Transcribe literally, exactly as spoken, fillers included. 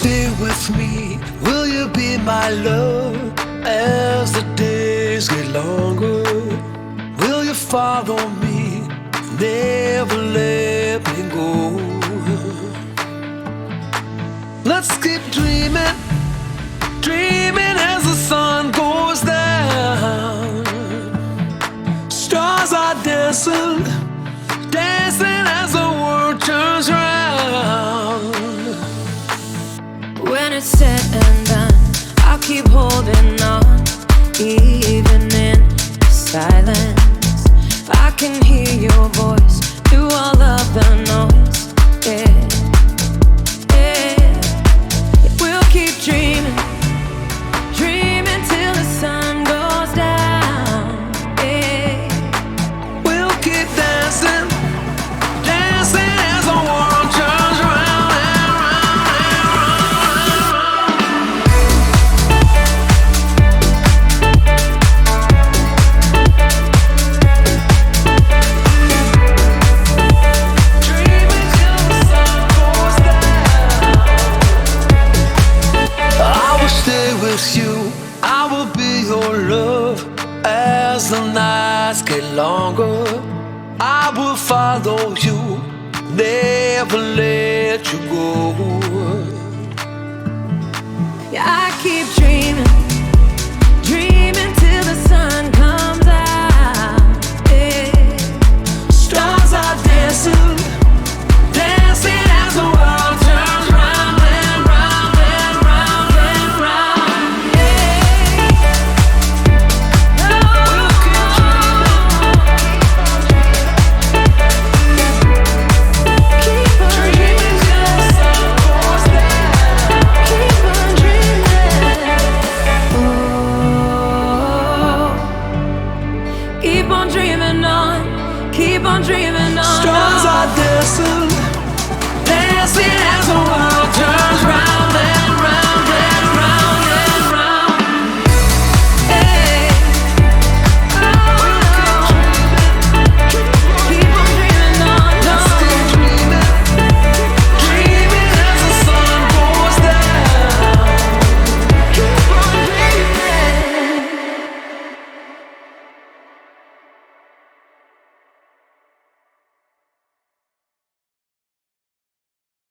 stay with me? Will you be my love as the days get longer? Will you follow me? Never let me go. Let's keep dreaming, dreaming as the sun goes down. Stars are dancing, dancing as the world turns round. When it's said and done, I'll keep holding on, even in silence. I can hear your voice through all of the noise. Yeah, yeah. We'll keep dreaming, dreaming till the sun goes down. Yeah, We'll keep dancing, dancing as the world turns round and round and round. Dreaming till the sun goes down. I will stay with you, I will be your love as the nights get longer. I will follow you, never let you go. yeah. I keep dreaming,